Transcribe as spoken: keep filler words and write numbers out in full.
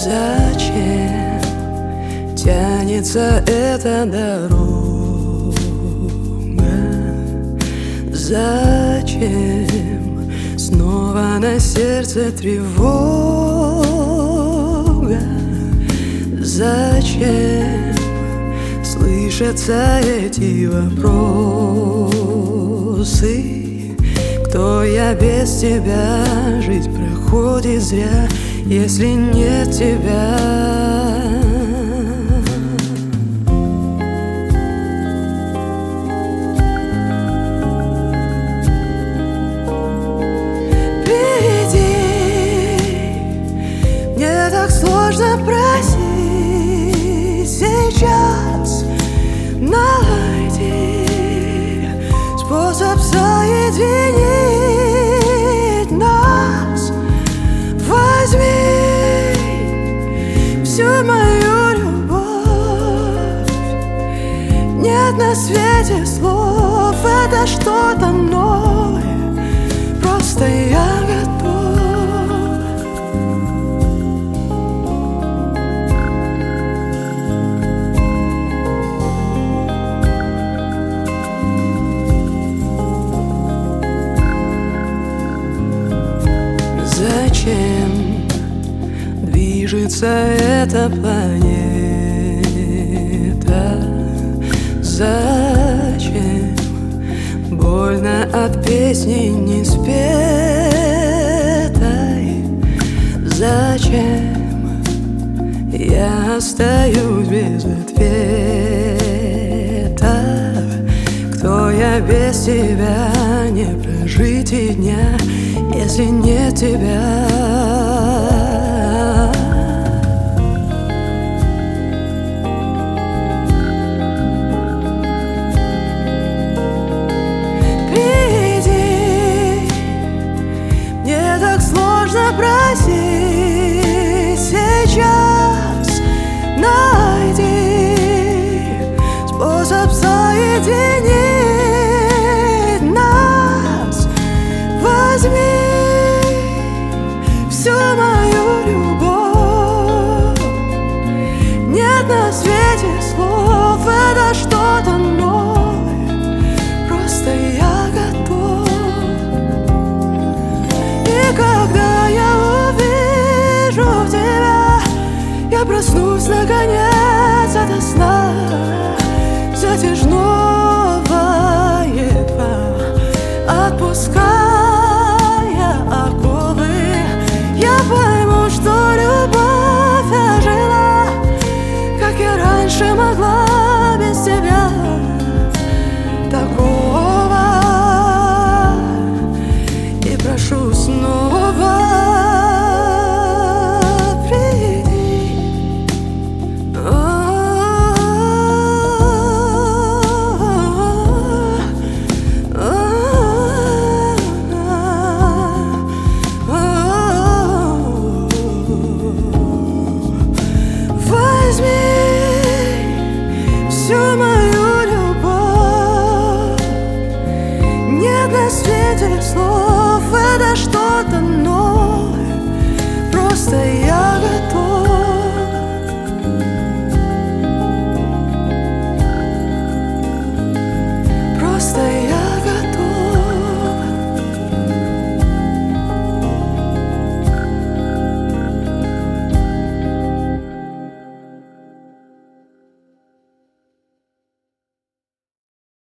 Зачем тянется эта дорога? Зачем снова на сердце тревога? Зачем слышатся эти вопросы? Кто я без тебя? Жизнь проходит зря, если нет тебя. Сложно просить сейчас. Найди способ соединить нас. Возьми всю мою любовь. Нет на свете слов, это что-то новое. Просто я готов. Зачем движется эта планета? Зачем больно от песни не спетой? Зачем я остаюсь без ответа? Кто я без тебя? Не прожить и дня, если нет тебя. Приди, мне так сложно просить сейчас. Найди способ соединить нас. Возьми всю мою любовь. Нет на свете слов, это что-то новое. Просто я готов. И когда я увижу тебя, я проснусь наконец ото сна затяжного, едва отпускаю.